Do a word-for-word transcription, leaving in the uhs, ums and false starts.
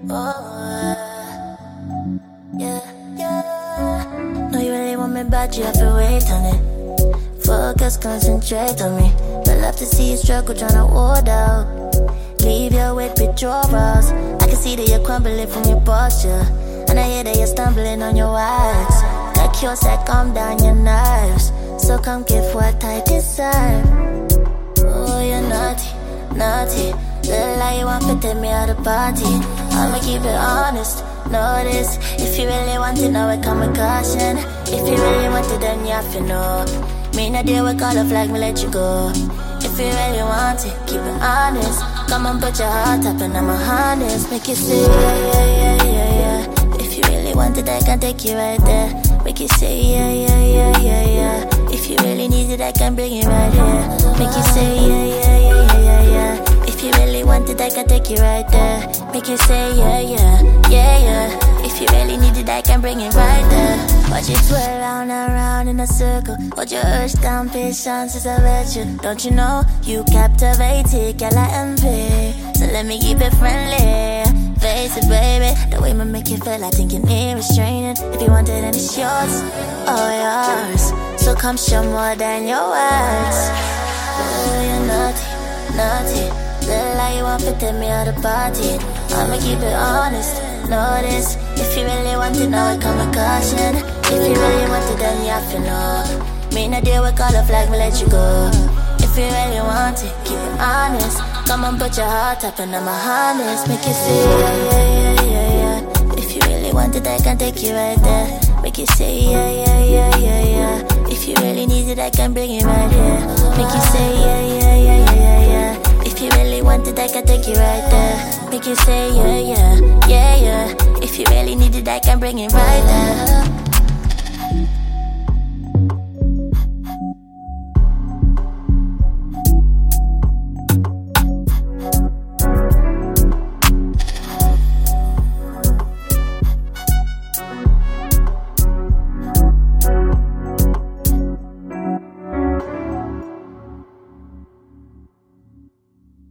Oh, yeah, yeah. No, you really want me bad, you have to wait on it. Focus, concentrate on me. I love to see you struggle tryna hold out. Leave your weight withdrawals. I can see that you're crumbling from your posture, and I hear that you're stumbling on your words. Got cure said calm down your nerves, so come give what I deserve. Oh, you're naughty, naughty. Little lie you want to take me out of party. I'ma keep it honest, know this. If you really want it, now it come with caution. If you really want it, then you have to know. Me no deal with color flag, me let you go. If you really want it, keep it honest. Come on, put your heart up and I'm a harness. Make you say yeah, yeah, yeah, yeah, yeah. If you really want it, I can take you right there. Make you say yeah, yeah, yeah, yeah, yeah. If you really need it, I can bring it right here. Make you say yeah, yeah, yeah, yeah, yeah, yeah. If you really want it, I can take you right there. Make you say yeah, yeah, yeah, yeah. If you really need it, I can bring it right there. Watch it twirl round and round in a circle. Hold your urge down, patience is a virtue. Don't you know, you captivated, girl, I envy. So let me keep it friendly. Face it, baby, the way me make you feel, I think you're near restraining. If you want it, then it's yours, all yours. So come show more than your words. Oh, you're naughty, naughty. Little lie you want to take me out of party. I'ma keep it honest, know this. If you really want it, now it come with caution. If you really want it, then you have to know. Me no deal with color flag, me let you go. If you really want it, keep it honest. Come on, put your heart up and I'm a harness. Make you say yeah, yeah, yeah, yeah, yeah. If you really want it, I can take you right there. Make you say yeah, yeah, yeah, yeah, yeah. If you really need it, I can bring it right here. Make you say yeah, yeah, yeah, yeah, yeah, yeah. If you really want it, I can take you right there. Make you say yeah, yeah, yeah, yeah. If you really need it, I can bring it right there.